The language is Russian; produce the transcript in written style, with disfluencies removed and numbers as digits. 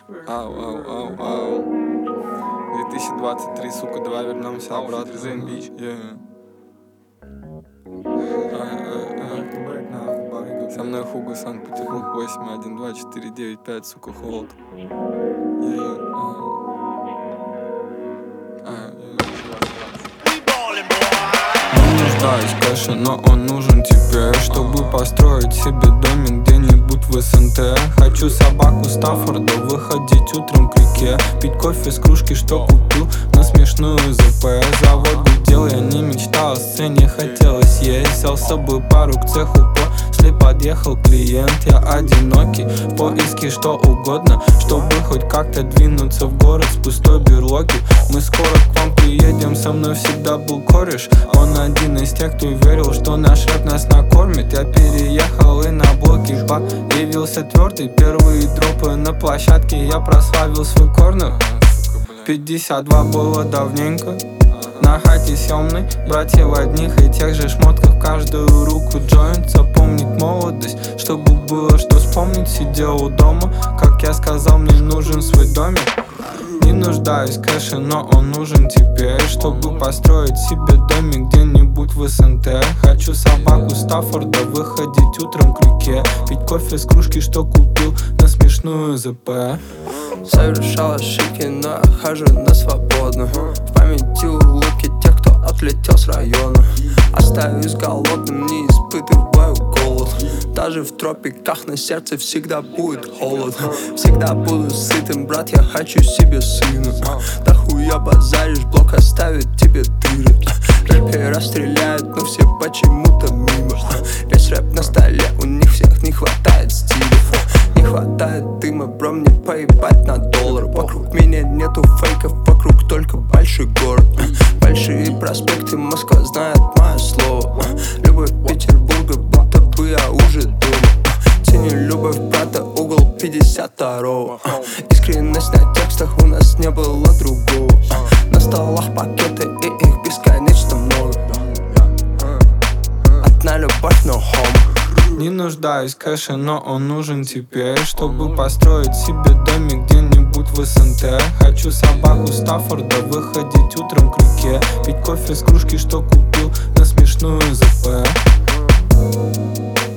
Ау, ау, ау, ау. 2023, сука, давай вернемся обратно. Зенбич. Со мной Хуга, Санкт-Петербург, 8124995, сука, холод. Не нуждаюсь в кэше, но он нужен теперь, чтобы построить себе домик где-нибудь в СНТ. Хочу собаку Стаффорда, выходить утром к реке, пить кофе с кружки, что купил на смешную ЗП. Завод гудел, я не мечтал о сцене, хотелось есть. Сел с собой пару к цеху, после подъехал клиент. Я одинокий, в поиске что угодно, чтобы хоть как-то двинуться в город с пустой берлоги. Мы скоро к вам приедем, со мной всегда был кореш. Он один из тех, кто верил, что наш рэп нас накормит. Я переехал и на блоке появился твердый. Первые дропы на площадке, я прославил свой корнер. 52 было давненько, на хате съемной, братья в одних и тех же шмотках, каждую руку джойнт. Запомнить молодость, чтобы было что вспомнить. Сидел у дома, как я сказал, мне нужен свой домик. Не нуждаюсь в кэше, но он нужен теперь, чтобы построить себе домик где-нибудь в СНТ. Хочу собаку Стаффорда, выходить утром к реке, пить кофе с кружки, что купил на смешную ЗП. Совершал ошибки, но я хожу на свободно. В памяти улыбки тех, кто отлетел с района. Остаюсь голодным, не испытываю голод. Даже в тропиках на сердце всегда будет холод. Всегда буду сытым, брат, я хочу себе сына. Да хуя базаришь, блок оставит тебе дыры. Рэпера стреляют, но все почему-то мимо. Весь рэп на столе, у них всех не хватает стиля. Не хватает дыма, бро, мне поебать на доллар. Вокруг меня нету фейков, вокруг только большой город. Большие проспекты, Москва знает мое слово. Любовь Петербурга, будто бы я уже дома. Ценю любовь брата, угол 52-го. Искренность на текстах, у нас не было другого. На столах пакеты, и их бесконечно много. Одна любовь, но home. Не нуждаюсь в кэше, но он нужен теперь, чтобы построить себе домик где-нибудь в СНТ. Хочу собаку Стаффорда, выходить утром к реке, пить кофе с кружки, что купил на смешную ЗП.